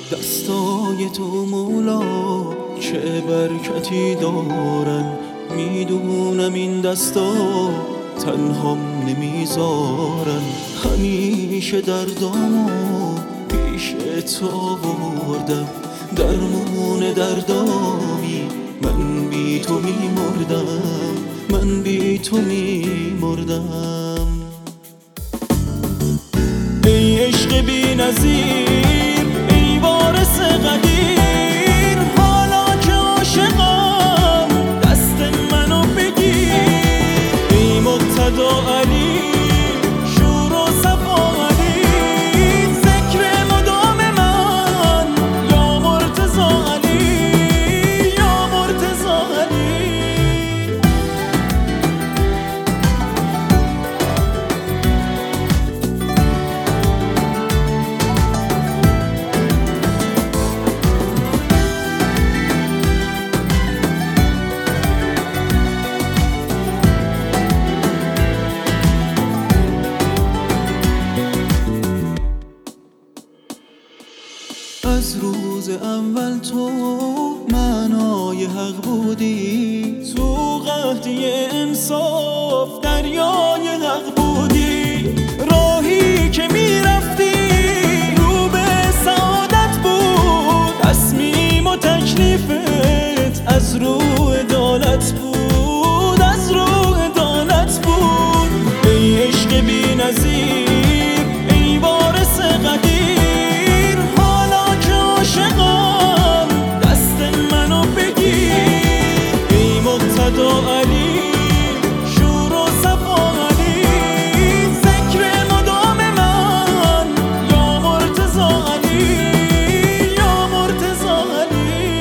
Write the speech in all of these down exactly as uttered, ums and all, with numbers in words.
دستای تو مولا چه برکتی دارن، میدونم این دستا تنهام نمیذارن. همیشه دردامو پیش تو آوردم، درمون دردامی من بی تو میمردم، من بی تو میمردم. ای عشق بی نظیر، ای وارث قدیر، حالا که عاشقم دست منو بگیر. ای مقتدا علی، شور و صفا علی، ذکر مدام من یا مرتضی علی، یا مرتضی علی. از روز اول تو معنای حق بودی، تو قحطی انصاف دریای حق بودی. راهی که میرفتی رو به سعادت بود، تصمیم و تکلیفت از رو عدالت بود، از رو عدالت بود. ای عشق بی نظیر، ای وارث قدیر، عاشقم دست منو بگیر. ای مقتدا علی، شور و صفا علی، ذکر مدام من یا مرتضی علی، یا مرتضی علی.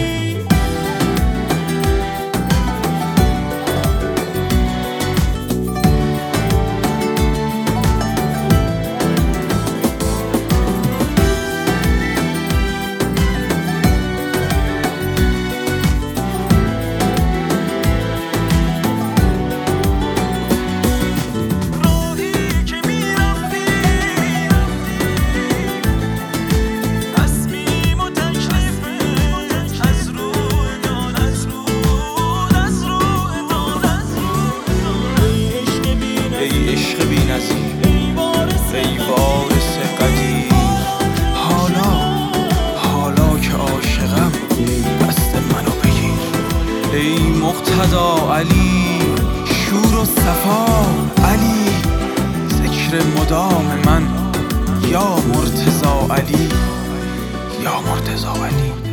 عشق بی نظیر، ای وارث قدیر، حالا حالا که عاشقم دست منو بگیر. ای مقتدا علی، شور و صفا علی، ذکر مدام من یا مرتضی علی، یا مرتضی علی.